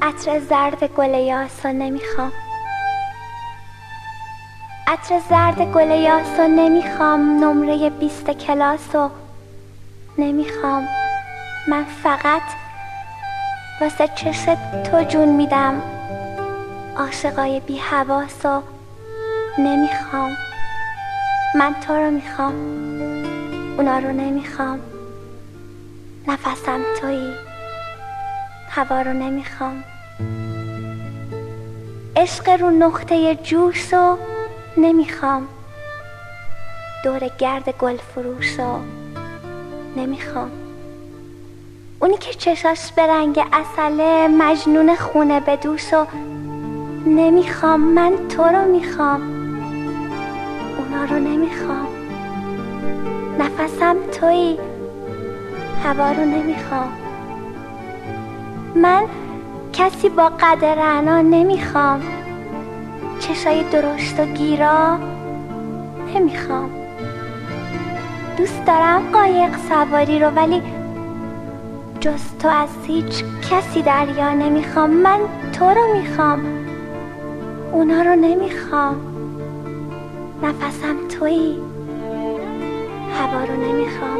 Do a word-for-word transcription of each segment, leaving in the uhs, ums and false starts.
عطر زرد گل یاسو نمیخوام، عطر زرد گل یاسو نمیخوام، نمره بیست کلاسو نمیخوام. من فقط واسه چشت تو جون میدم، عاشقای بی حواسو نمیخوام. من تو رو میخوام، اونا رو نمیخوام. نفسم تویی، هوا رو نمیخوام. عشق رو نقطه جوشو نمیخوام، دور گرد گل فروشو نمیخوام. اونی که چشاش به رنگ عسله، مجنون خونه به دوشو نمیخوام. من تو رو میخوام، اونا رو نمیخوام. نفسم تویی، هوا رو نمیخوام. من کسی با قد رعنا نمیخوام، چشای درشت و گیرا نمیخوام. دوست دارم قایق سواری رو، ولی جز تو از هیچ کسی دریا نمیخوام. من تو رو میخوام، اونا رو نمیخوام. نفسم تویی، هوا رو نمیخوام.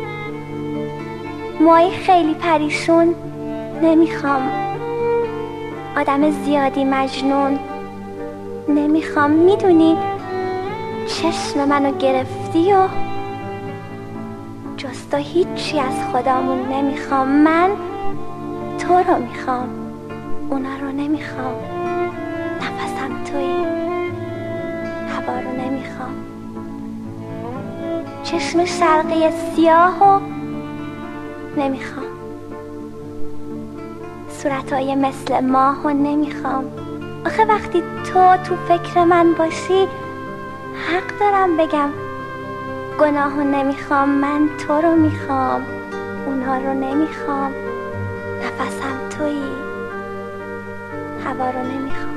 موهای خیلی پریشون نمیخوام، آدم زیادی مجنون نمیخوام. میدونی چشم منو گرفتی و جز تو هیچی از خدامون نمیخوام. من تو رو میخوام، اونا رو نمیخوام. نفسم تویی، هوا رو نمیخوام. چشم شرقی سیاهو نمیخوام، صورتای مثل ماهو نمیخوام. آخه وقتی تو تو فکر من باشی، حق دارم بگم گناهو نمیخوام. من تو رو میخوام، اونها رو نمیخوام. نفسم تویی، هوا رو نمیخوام.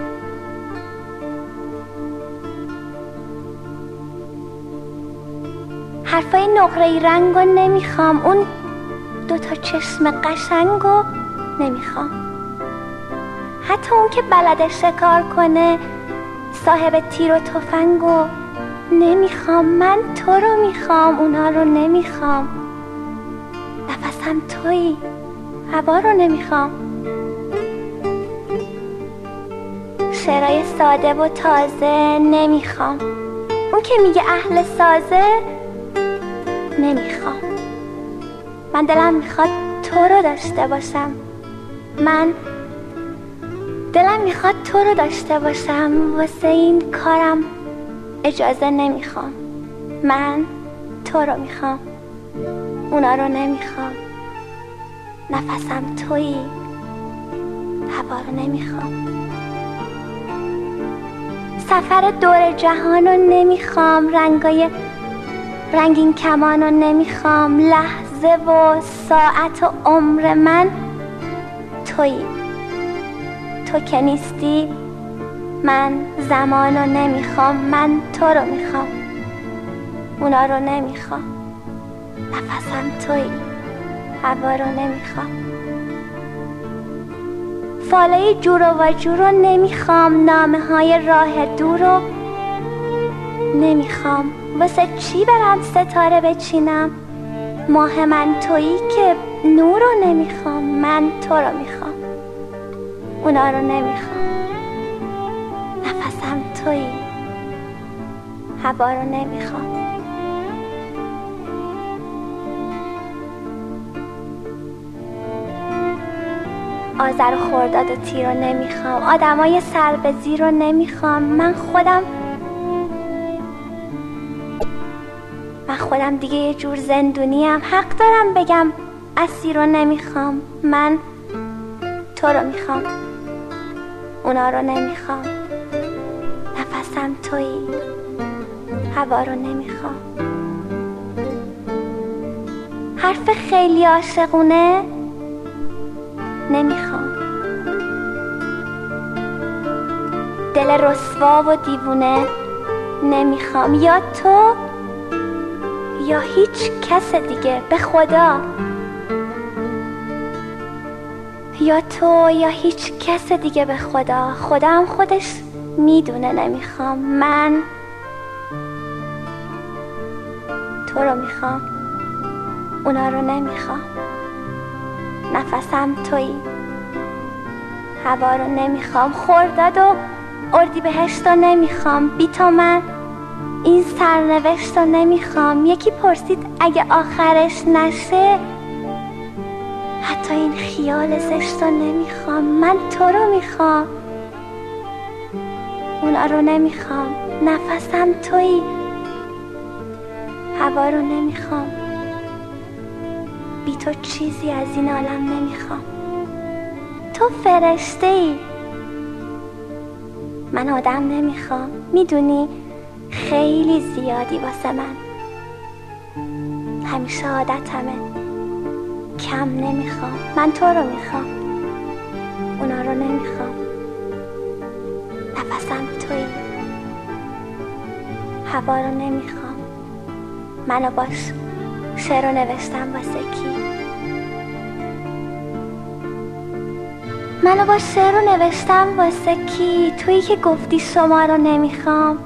حرفای نقره‌ای رنگو نمیخوام، اون دوتا چشم قشنگو نمیخوام. حتی اون که بلد شکار کنه، صاحب تیر و تفنگو نمیخوام. من تو رو میخوام، اونا رو نمیخوام. نفسم تویی، هوا رو نمیخوام. شعرهای ساده و تازه نمیخوام، اون که میگه اهل سازه نمیخوام. من دلم میخواد تو رو داشته باشم، من دلم میخواد تو رو داشته باشم. واسه این کارم اجازه نمیخوام. من تو رو میخوام، اونا رو نمیخوام. نفسم تویی، هوا رو نمیخوام. سفر دور جهانو نمیخوام، رنگای رنگین کمانو نمیخوام. لحظه و ساعت و عمر من تویی، تو که نیستی من زمانو نمیخوام. من تو رو میخوام، اونا رو نمیخوام. نفسم تویی، هوا رو نمیخوام. فالای جور و واجور رو نمیخوام، نامه های راه دور رو نمیخوام. واسه چی برم ستاره بچینم؟ ماه من تویی که نور رو نمیخوام. من تو رو میخوام، اونا رو نمیخوام. نفسم تویی، هوا رو نمیخوام. آذر و خرداد و تیر رو نمیخوام، آدمای سر به زیر رو نمیخوام. من خودم من خودم دیگه یه جور زندونیم، حق دارم بگم اسیر رو نمیخوام. من تو رو میخوام، اونا رو نمیخوام. نفسم تویی، هوا رو نمیخوام. حرف خیلی عاشقونه نمیخوام، دل رسوا و دیوونه نمیخوام. یا تو یا هیچ کس دیگه، به خدا. یا تو یا هیچ کس دیگه به خدا. خدا هم خودش میدونه نمیخوام. من تو رو میخوام، اونا رو نمیخوام. نفسم تویی، هوا رو نمیخوام، خرداد و اردیبهشت رو نمیخوام. بی تو من این سرنوشت رو نمیخوام. یکی پرسید اگه آخرش نشه حتی این خیال زشت رو نمیخوام. من تو رو میخوام، اونا رو نمیخوام. نفسم تویی، هوا رو نمیخوام. بی تو چیزی از این عالم نمیخوام. تو فرشته ای، من آدم نمیخوام. میدونی خیلی زیادی واسه من، همیشه عادتمه، کم نمیخوام. من تو رو میخوام، اونا رو نمیخوام. نفسم تویی، هوا رو نمیخوام. منو باش شعر رو نوشتم واسه کی؟ منو با شعر رو نوشتم واسه کی؟ تویی که گفتی شما رو نمیخوام.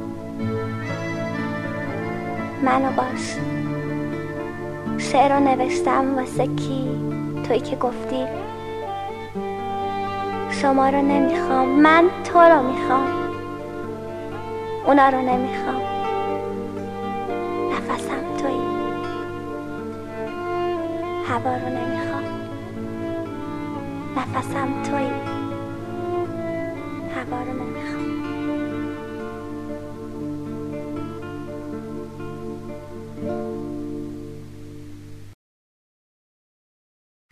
منو باش شعر رو نوشتم واسه کی؟ تویی که گفتی شما رو نمیخوام. من تو رو میخوام، اونا رو نمیخوام. نفسم تویی، هوا رو نمیخوام. نفسم تویی، هوا رو نمیخوام.